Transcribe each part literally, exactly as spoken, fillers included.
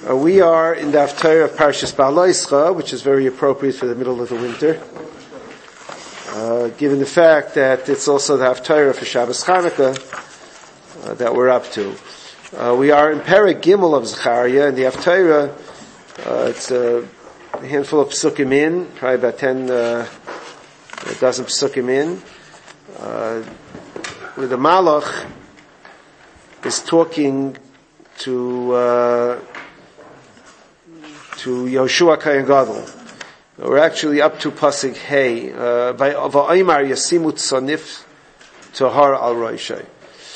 Uh, we are in the Haftarah of Parshas Ba'aloischa, which is very appropriate for the middle of the winter, uh, given the fact that it's also the Haftarah for Shabbos Chanukah uh, that we're up to. Uh, we are in Perek Gimel of Zechariah, and the Haftarah, uh, it's a handful of psukim in, probably about ten, uh, a dozen psukim in, uh, where the Malach is talking to uh, to Yoshua Kohen Gadol. We're actually up to Pasuk Hey. By Va'imar Yasimut Sonif Tahar Al Roishay.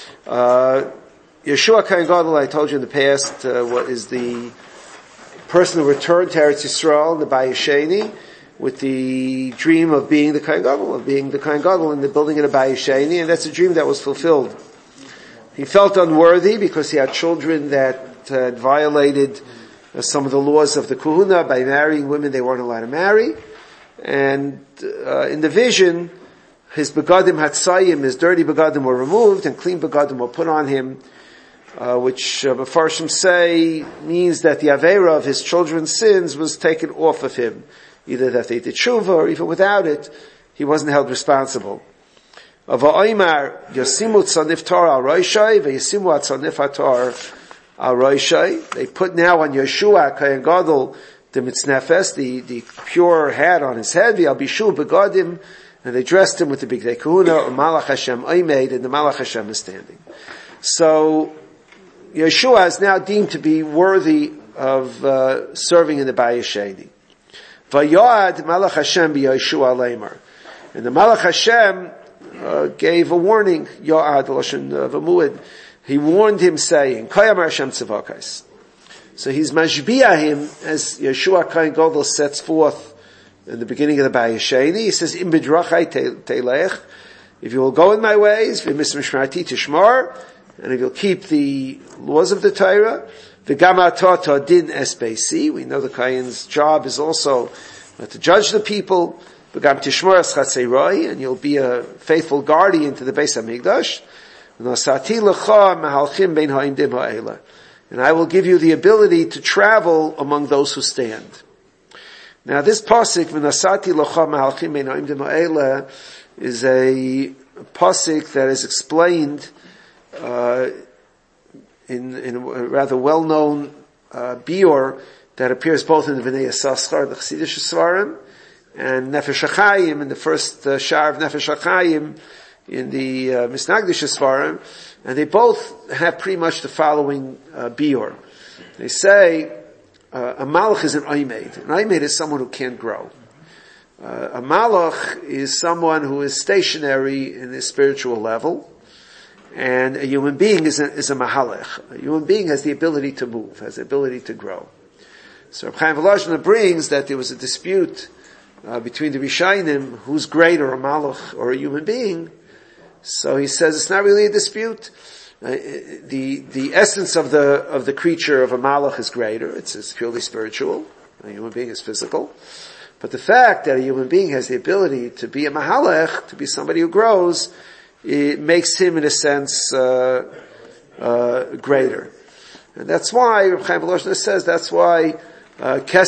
Yoshua Kohen Gadol, I told you in the past, uh, what is the person who returned to Eretz Yisrael, the Bayesheni, with the dream of being the Kohen Gadol, of being the Kohen Gadol in the building of the Bayesheni, and that's a dream that was fulfilled. He felt unworthy because he had children that had violated uh, some of the laws of the Kahuna by marrying women they weren't allowed to marry. And uh, in the vision, his begadim hatzayim, his dirty begadim were removed and clean begadim were put on him, uh, which uh, Mefarshim say means that the avera of his children's sins was taken off of him. Either that they did tshuva, or even without it, he wasn't held responsible. Va'imar Yasimut Sanif Tar Al Roishay, Vayasimu Sanif Tar Al Roishay. They put now on Yeshua Kohen Gadol the mitznefes, the the pure hat on his head, V'Yalbishu Begadim, and they dressed him with the big Kahuna, or Malach Hashem Oimed, and the Malach Hashem is standing. So Yeshua is now deemed to be worthy of uh, serving in the Bayesheni. Vayad Malach Hashem B'Yeshua Leimar, and the Malach Hashem Uh, gave a warning, Yo'ad Lashon V'Muad. He warned him saying, Kayamar Hashem Tzavakais. So he's mashbiah him as Yeshua Kohen Gadol sets forth in the beginning of the Bayesheni. He says, Im B'drachai Teilech, if you will go in my ways, V'mismishmarti Tishmar, and if you'll keep the laws of the Torah, V'gam atah din es beisi. We know the Kohen's job is also uh, to judge the people. And you'll be a faithful guardian to the Beis HaMikdash. And I will give you the ability to travel among those who stand. Now this pasuk, is a pasuk that is explained uh, in, in a rather well-known uh, biur that appears both in the Bnei Yissaschar, the Chassidish Svarim, and Nefesh HaChaim in the first uh, Shar of Nefesh HaChaim in the uh, Misnagdish Svarim, and they both have pretty much the following uh, biur. They say uh, a malach is an oimed. An oimed is someone who can't grow. Uh, a malach is someone who is stationary in the spiritual level, and a human being is a, is a mahalech. A human being has the ability to move, has the ability to grow. So Reb Chaim Volozhin brings that there was a dispute Uh, between the Rishayim, who's greater, a malach or a human being. So he says it's not really a dispute. Uh, the the essence of the of the creature of a malach is greater. It's, it's purely spiritual. A human being is physical. But the fact that a human being has the ability to be a mahalech, to be somebody who grows, it makes him, in a sense, uh, uh, greater. And that's why Reb Chaim Volozhin says that's why. Uh, the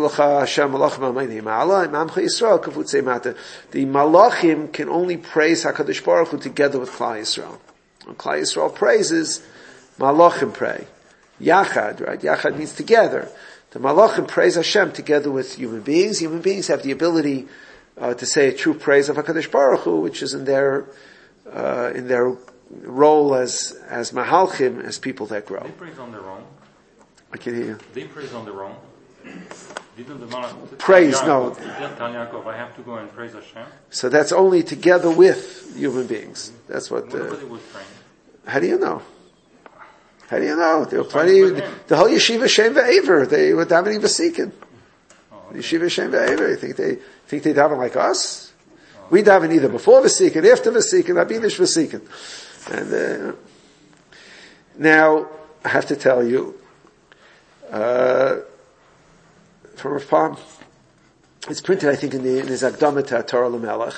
Malachim can only praise HaKadosh Baruch Hu together with Klal Yisrael. When Klal Yisrael praises, Malachim pray. Yachad, right? Yachad means together. The Malachim praise Hashem together with human beings. Human beings have the ability uh, to say a true praise of HaKadosh Baruch Hu, which is in their uh, in their role as as Mahalchim, as people that grow. They praise on their own. I can hear you. They praise on their own. Didn't the Malach praise, Yaakov, no. Tell Yaakov, I have to go and praise Hashem. So that's only together with human beings. That's what. Uh, Nobody was praying. How do you know? How do you know? There were plenty. The whole yeshiva Shem Ve'aver, they were davening v'sikin. Oh, okay. Yeshiva Shem Ve'aver. You think they think they daven like us? Oh. We daven either before v'sikin, after v'sikin, abinish v'sikin. And uh, now I have to tell you. Uh, From Rav Palm, it's printed, I think, in the in his Akdama to Torah L'Melech.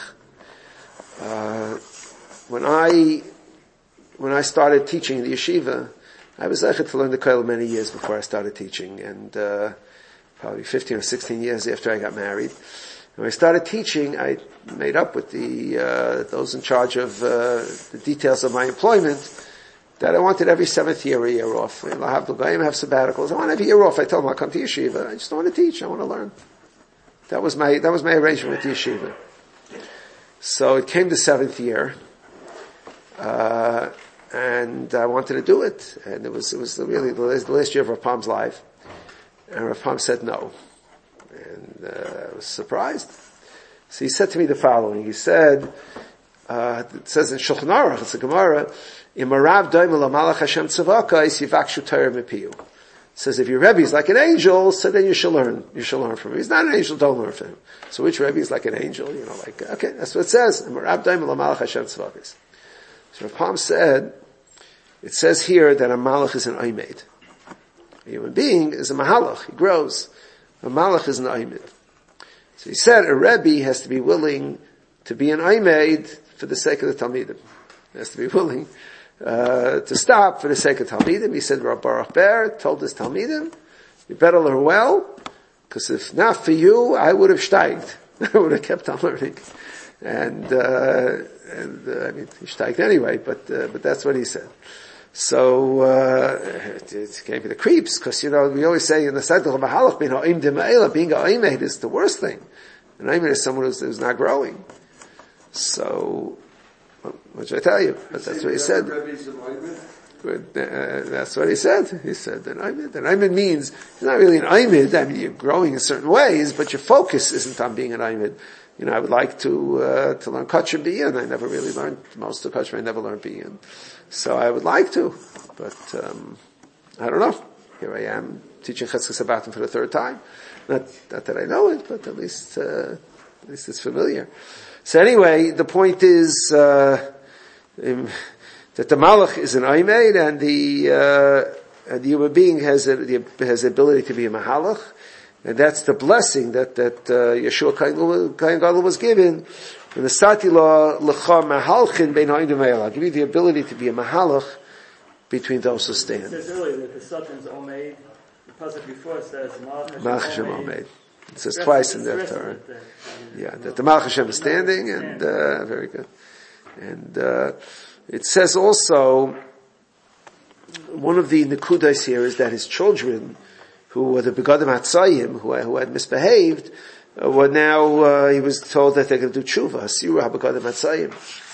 Uh, when I when I started teaching in the yeshiva, I was zeichet to learn the kollel many years before I started teaching, and uh, probably fifteen or sixteen years after I got married. When I started teaching, I made up with the uh, those in charge of uh, the details of my employment that I wanted every seventh year a year off. I'll have the Goyim have sabbaticals. I want every year off. I told them I'll come to yeshiva. I just don't want to teach. I want to learn. That was my that was my arrangement with the yeshiva. So it came the seventh year, uh, and I wanted to do it. And it was it was really the last, the last year of Rav Palm's life. And Rav Palm said no. And uh, I was surprised. So he said to me the following. He said, uh, it says in Shulchan Aruch, it's a Gemara, Im Arav doimel malach Hashem tzavakais yivakshu Torah mipiyu. It says if your Rebbe is like an angel, so then you shall learn. You shall learn from him. He's not an angel, don't learn from him. So which Rebbe is like an angel? You know, like, okay, that's what it says. Im Arav doimel malach Hashem tzavakais. So Rav Palm said, it says here that a malach is an oimed. A human being is a mahalach. He grows. A malach is an oimed. So he said a Rebbe has to be willing to be an oimed for the sake of the Talmidim. He has to be willing uh, to stop for the sake of Talmidim. He said Rav Baruch Ber told his Talmidim, you better learn well, because if not for you, I would have steiged. I would have kept on learning. And, uh, and uh, I mean, he steiged anyway, but, uh, but that's what he said. So, uh, it, it gave me the creeps, because, you know, we always say in the cycle of Mahalach, being ha'im dema'ela, being ha'imeh is the worst thing. An ha'imeh is someone who's, who's not growing. So, what should I tell you? But that's what he said. But, uh, that's what he said. He said that Aimid. And Aimid means, it's not really an Aimid, I mean, you're growing in certain ways, but your focus isn't on being an Aimid. You know, I would like to, uh, to learn Kutcher B'yin. I never really learned, most of Kutcher I never learned B'yin. So I would like to, but, um, I don't know. Here I am, teaching Cheskes Sabatim for the third time. Not, not that I know it, but at least, uh, at least it's familiar. So anyway, the point is, uh, um, that the Malach is an Aimed, and the, uh, and the human being has a, the, has the ability to be a Mahalach. And that's the blessing that, that, uh, Yeshua Kain Gadol was given. In the Sati law, L'cha Mahalchin Bein Ha'im D'Me'ela. Give you the ability to be a Mahalach between those who stand. It says earlier that the Satan's Omeid. The pasuk before says Malach Hashem Omeid. It says twice in that Torah. Yeah, that the Malach Hashem is standing, and, uh, very good. And, uh, it says also, one of the Nekudas here is that his children, who were the Begadim Hatzayim, who, who had misbehaved, uh, were now, uh, he was told that they're going to do tshuva, Hasiru HaBegadim Hatzayim.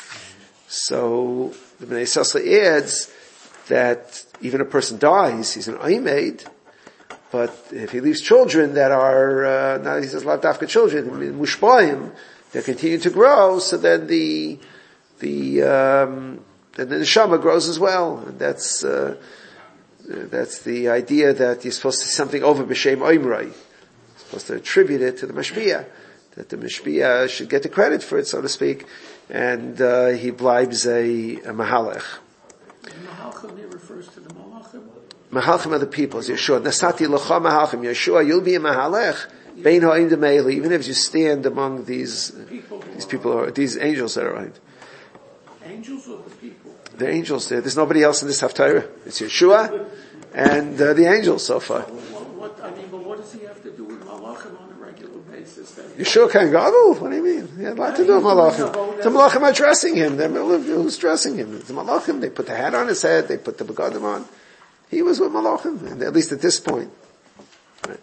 So, the Bnei Sasla adds that even a person dies, he's an Aimed, but if he leaves children that are, uh, now he says, Lavdafka children, Mushbayim, they continue to grow, so then the, the, um, and the neshama grows as well. And that's, uh, that's the idea that you're supposed to see something over b'shem oimrei. You're supposed to attribute it to the mashpia, that the mashpia should get the credit for it, so to speak, and, uh, he blibes a, a mahalech. Mahalchim, he refers to the malachim. Mahalchim are the peoples, Yeshua. Nasati l'cha mahalchim. Yeshua, you'll be a mahalech. Bein ha'im d'meili, even if you stand among these, these people, or these angels that are around. Angels or the people? The angels there. There's nobody else in this Haftarah. It's Yeshua and uh, the angels so far. What, what, I mean, but what does he have to do with malachim on a regular basis? Then? Yeshua Kain Gadol? What do you mean? He had a lot to do with malachim. The malachim are dressing him. They're, who's dressing him? The malachim. They put the hat on his head. They put the begadim on. He was with malachim, and at least at this point. Right.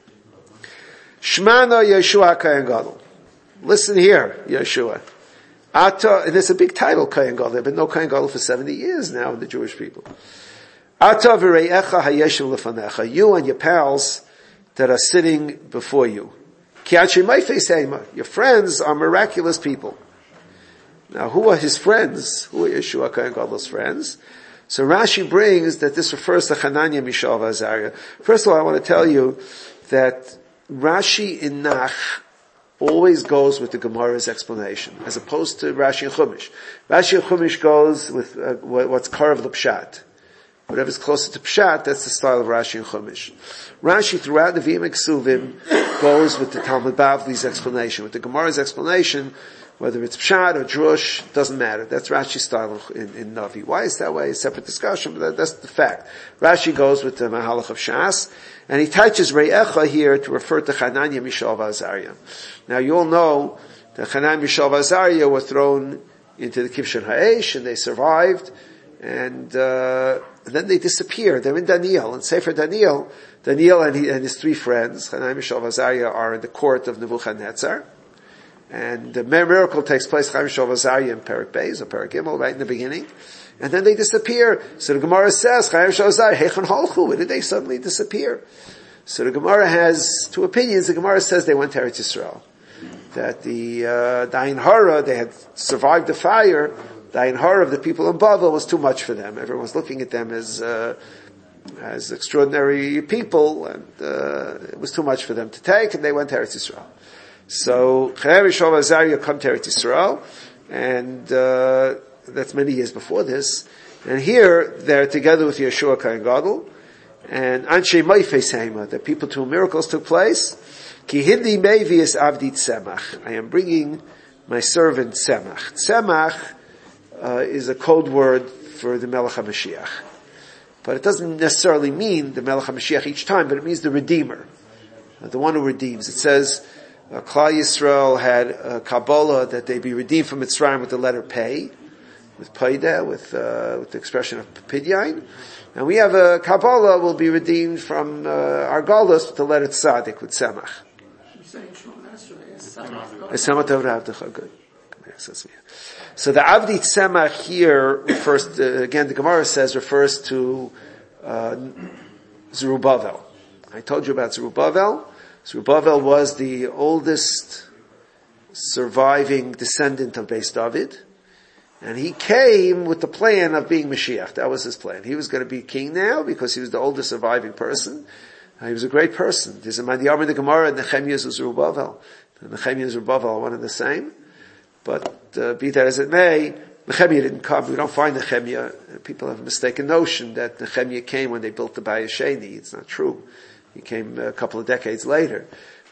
Shmana Yeshua Kain Gadol. Listen here, Yeshua. Ata, and it's a big title, Kain Gadol. There have been no Kain Gadol for seventy years now in the Jewish people. Ata v'rei'echa hayeshem lefanecha. You and your pals that are sitting before you. Ki anshe meifes heima. Your friends are miraculous people. Now, who are his friends? Who are Yeshua Kain Gadol's friends? So Rashi brings that this refers to Hananiah, Mishael, and Azariah. First of all, I want to tell you that Rashi in Nach always goes with the Gemara's explanation, as opposed to Rashi and Chumash. Rashi and Chumash goes with uh, what's Karav l'Pshat. Whatever's closer to Pshat, that's the style of Rashi and Chumash. Rashi, throughout the V'im Ksuvim, goes with the Talmud Bavli's explanation, with the Gemara's explanation, Whether it's Pshat or Drush, doesn't matter. That's Rashi's style in, in Navi. Why is that way? A separate discussion, but that, that's the fact. Rashi goes with the Mahalach of Shas, and he touches Re'echa here to refer to Hananiah, Mishael, Azariah. Now you all know that Hananiah, Mishael, Azariah were thrown into the Kivshan Ha'esh, and they survived, and, uh, and then they disappear. They're in Daniel, in Sefer Daniel. Daniel and, he, and his three friends, Hananiah, Mishael, Azariah, are in the court of Nebuchadnezzar. And the miracle takes place, Chaim Shov Azariah in Perek Beis, or Perek Gimel, right in the beginning. And then they disappear. So the Gemara says, Chaim Shov Azariah, Heichon Holchu, where did they suddenly disappear? So the Gemara has two opinions. The Gemara says they went to Eretz Yisrael. That the, uh, Dayan Hara, they had survived the fire. Dayan Hara of the people in Bavel was too much for them. Everyone was looking at them as, uh, as extraordinary people, and, uh, it was too much for them to take, and they went to Eretz Yisrael. So, Chaim Shov Azariah come to Eretz Yisrael, and, uh, that's many years before this. And here, they're together with Yeshua Kohen Gadol, and Anshe Moifei Seima, the people to whom miracles took place. Ki hindi mevius avdi tzemach. I am bringing my servant Tzemach. Tzemach, uh, is a code word for the Melech HaMashiach. But it doesn't necessarily mean the Melech HaMashiach each time, but it means the Redeemer. Uh, the one who redeems. It says, Uh, Klal Yisrael had a Kabbalah that they be redeemed from Mitzrayim with the letter Pei, with Paida, with, uh, with the expression of Pidyain. And we have a Kabbalah will be redeemed from, uh, our Galus with the letter Tzadik, with Tzemach. You're saying Shemon Esrei, Tzemach. Good. So the Avdi Tzemach here refers to, again, the Gemara says, refers to, uh, Zerubbabel. I told you about Zerubbabel. Zerubbabel was the oldest surviving descendant of Beis David, and he came with the plan of being Mashiach. That was his plan. He was going to be king now because he was the oldest surviving person. Uh, he was a great person. There's a Mandiyam in the Gemara, and Nehemiah is Zerubbabel. Nehemiah and Zerubbabel are one and the same. But uh, be that as it may, Nehemiah didn't come. We don't find Nehemiah. People have a mistaken notion that Nehemiah came when they built the Bayis Sheni. It's not true. He came a couple of decades later.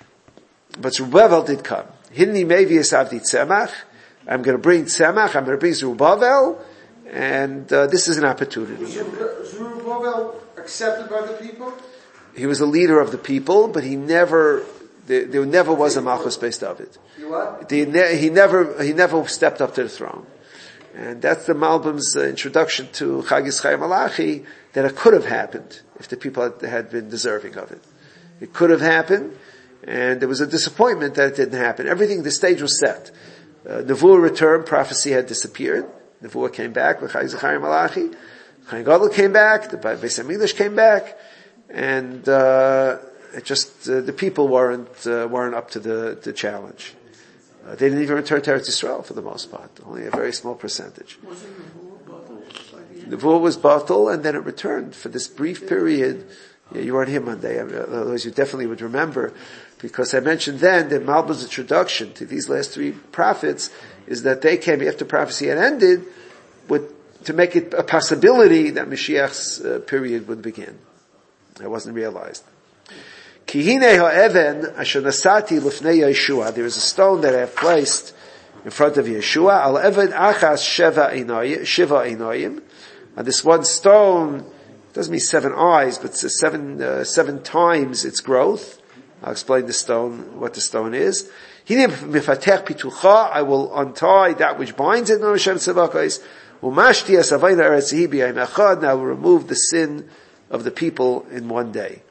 But Zerubbabel did come. Hinni mevius avdi tzemach. I'm going to bring tzemach. I'm going to bring Zerubbabel. And uh, this is an opportunity. Was Zerubbabel accepted by the people? He was a leader of the people, but he never, there, there never was a Malchus Beis David. You what? He, ne- he never, he never stepped up to the throne. And that's the Malbim's uh, introduction to Chagis Chaim Malachi, that it could have happened if the people had, had been deserving of it. It could have happened, and there was a disappointment that it didn't happen. Everything, the stage was set. Uh, Nevuah returned, prophecy had disappeared. Nevuah came back with Chagis Chaim Malachi. Chaim Gadol came back, the Beis HaMikdash came back, and uh, it just, uh, the people weren't, uh, weren't up to the, the challenge. Uh, they didn't even return to Eretz Yisrael for the most part. Only a very small percentage. wasn't Nevuah Batel by the end? Nevuah was batel, and then it returned for this brief period. Yeah, you weren't here Monday, otherwise you definitely would remember, because I mentioned then that Malbim's introduction to these last three prophets is that they came after prophecy had ended with, to make it a possibility that Mashiach's uh, period would begin. It wasn't realized. Kihine ha'even asher nasati lifnei Yeshua. There is a stone that I have placed in front of Yeshua. Al even achas sheva einayim, shiva einayim. And this one stone doesn't mean seven eyes, but it's seven uh, seven times its growth. I'll explain the stone, what the stone is. Hine mifatech pitucha. I will untie that which binds it. No Hashem tzavakos. Umashti asavayna eretzihi b'yayim echad. And I will remove the sin of the people in one day.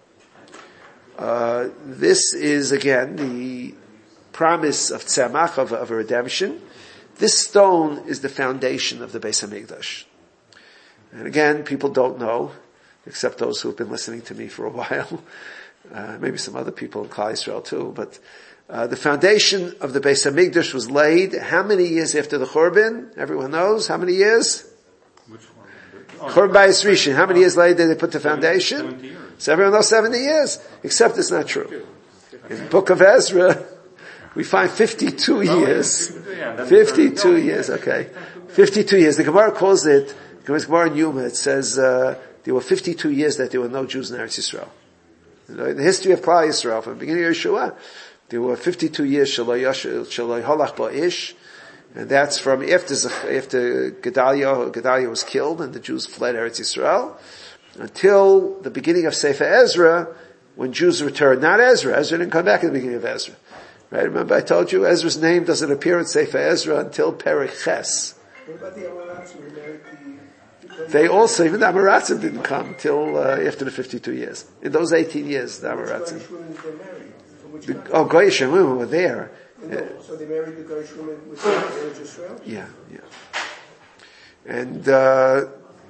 Uh, this is again the promise of tzemach, of, of a redemption. This stone is the foundation of the Beis HaMikdash. And again, people don't know, except those who have been listening to me for a while. Uh, maybe some other people in Klal Yisrael too. But uh, the foundation of the Beis HaMikdash was laid how many years after the Churban? Everyone knows how many years? Which one? Oh, Churban Bayis Rishon. How many years later did they put the foundation? seventy years. So everyone knows seventy years, except it's not true. In the book of Ezra, we find fifty-two years. fifty-two years, okay. fifty-two years. The Gemara calls it, the Gemara in Yuma, it says, uh, there were fifty-two years that there were no Jews in Eretz Yisrael. You know, in the history of Klal Yisrael, from the beginning of Yeshua, there were fifty-two years, Shalai Holach Ba'ish, And that's from after, after Gedaliah, Gedaliah was killed and the Jews fled Eretz Yisrael, until the beginning of Sefer Ezra, when Jews returned. Not Ezra. Ezra didn't come back at the beginning of Ezra. Right? Remember I told you Ezra's name doesn't appear in Sefer Ezra until Perek Ches. What about the Amaratzim who married the... They also, even the Amaratzim didn't come till uh, after the fifty-two years. In those eighteen years, the Amaratzim. The, oh, Goyish women were there. No, so they married the Goyish women with the Israel? Yeah, yeah. And uh,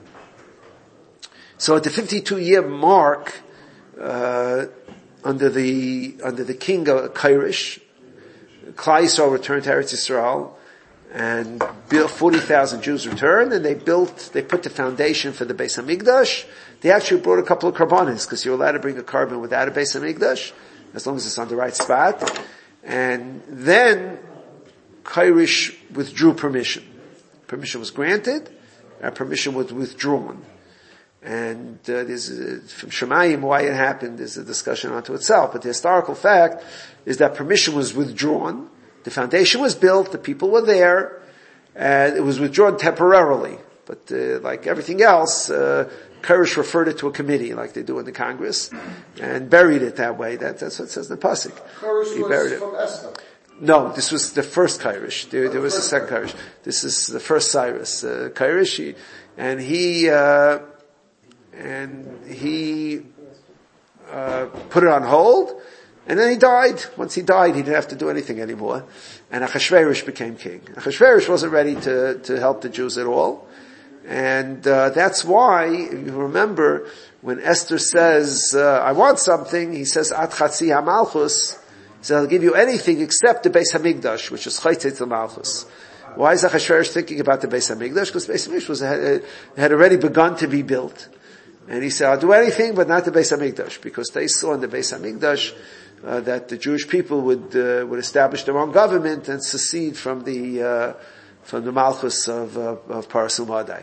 so at the fifty-two year mark, uh, under the under the king of Kairish, Klal Yisrael returned to Eretz Yisrael, and built forty thousand Jews returned, and they built, they put the foundation for the Beis Hamikdash. They actually brought a couple of karbanis, because you're allowed to bring a carbon without a Beis Hamikdash, as long as it's on the right spot. And then Kairish withdrew permission. Permission was granted, and permission was withdrawn. And uh, there's a, from Shemayim why it happened is a discussion unto itself. But the historical fact is that permission was withdrawn. The foundation was built. The people were there, and it was withdrawn temporarily. But uh, like everything else, uh, Kairish referred it to a committee, like they do in the Congress, and buried it that way. That, that's what it says in the pasuk. Kairish He was buried it. from Esther. No, this was the first Kairish. There, there was a second Kairish. This is the first Cyrus uh, Kairish, he, and he uh, and he uh, put it on hold, and then he died. Once he died, he didn't have to do anything anymore, and Achashverosh became king. Achashverosh wasn't ready to to help the Jews at all, and uh, that's why, if you remember, when Esther says, uh, "I want something," he says, "At chatzi hamalchus." So I'll give you anything except the Beis Hamikdash, which is Chaytzet Malchus. Why is Achashverosh thinking about the Beis Hamikdash? Because the Beis Hamikdash was, had, had already begun to be built. And he said, I'll do anything but not the Beis Hamikdash, because they saw in the Beis Hamikdash uh, that the Jewish people would uh, would establish their own government and secede from the uh, from the Malchus of uh, of Paras Umadai.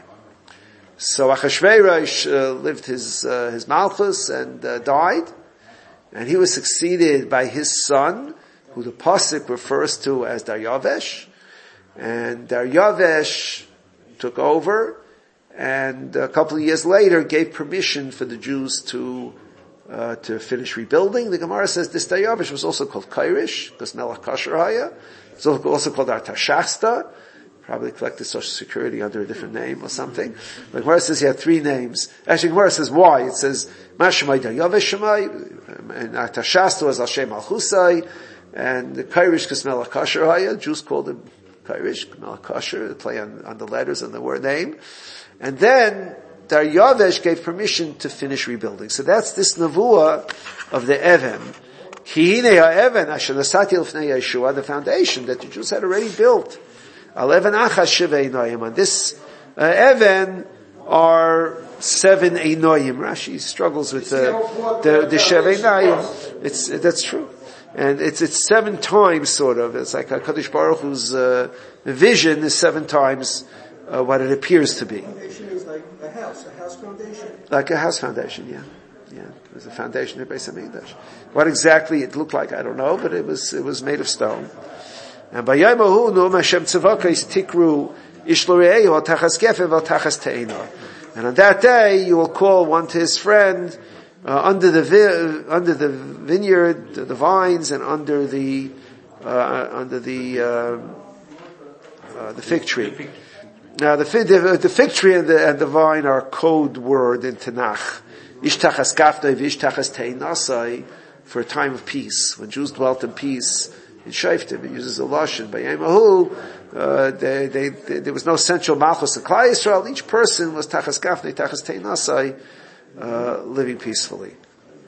So Achashverosh uh, lived his uh, his Malchus and uh, died. And he was succeeded by his son, who the pasuk refers to as Daryavesh. And Daryavesh took over, and a couple of years later gave permission for the Jews to uh, to finish rebuilding. The Gemara says this Daryavesh was also called Kairish, because Melech Kasher Haya. It's also called Artashasta. Probably collected Social Security under a different name or something. The Gemara says he had three names. Actually, the Gemara says why. It says, Mashemai Daryavesh Shemai, and Artashasta was Al-Shem Al-Husai, and the Kairish Kismel HaKasher Haya. Jews called him Kairish, Kismel HaKasher, play on, on the letters and the word name. And then Daryavesh gave permission to finish rebuilding. So that's this Nevuah of the Even. Ki hinei ha'even asher nasati l'fnei Yeshua, the foundation that the Jews had already built. Al even achas shivei noyim. On this uh, Even are seven Einoyim. Rashi struggles with uh, the the Shevei Noyim. It's that's true, and it's it's seven times sort of. It's like HaKadosh Baruch Hu's uh, vision is seven times uh, what it appears to be. Foundation is like a house, a house foundation. Like a house foundation, yeah, yeah. It was a foundation of Beis Hamikdash. What exactly it looked like, I don't know, but it was it was made of stone. And by Yom Hahu, Nu'um Hashem Tzavakos Tikru Ish L'Re'ehu Al Tachas Gefen Al Tachas Te'ena. And on that day, you will call one to his friend uh, under the vi- under the vineyard, the, the vines, and under the uh, under the uh, uh, the fig tree. Now, the fig, the, the fig tree and the, and the vine are code word in Tanakh. Ish Tachas Gafnei V'ish Tachas Te'enasai, for a time of peace, when Jews dwelt in peace. In Shaftim, it uses a lashon. By Yom Hahu, uh, they, they, they, there was no central malchus in Klal Yisrael. Each person was tachas gafnei, tachas teinasai, uh, living peacefully.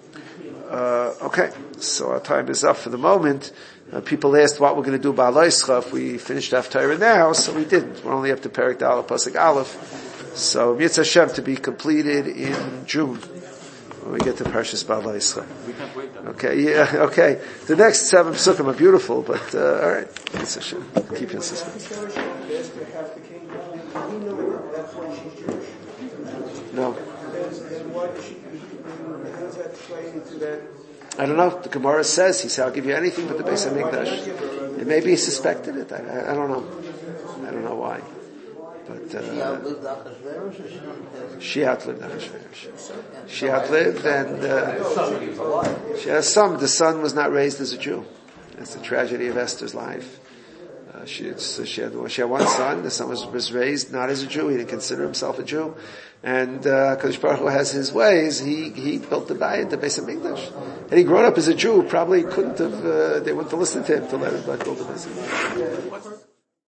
Uh, okay, so our time is up for the moment. Uh, people asked what we're going to do by Aloischa if we finished Haftarah now, so we didn't. We're only up to Perek Dal Pasuk Aleph. So Mitzvah Hashem to be completed in June. When we get to Parshas Ba'al Yisrael. We can't wait then. Okay, yeah, okay. The next seven psukim are beautiful, but, uh, alright. Keep your system. No. I don't know. The Gemara says, he said, I'll give you anything but the Beis Hamikdash. And maybe he suspected it. I, I, I don't know. But, uh, She outlived Achashverosh or she didn't? she outlived Achashverosh. She outlived and, uh, she has some, the son was not raised as a Jew. That's the tragedy of Esther's life. Uh, she, so she had, she had one son, the son was, was raised not as a Jew, he didn't consider himself a Jew. And, uh, Kadosh Baruch Hu has his ways, he, he built the Bayit, the Beis HaMikdash. Had he grown up as a Jew, probably couldn't have, uh, they wouldn't have listened to him to let him build the Beis HaMikdash.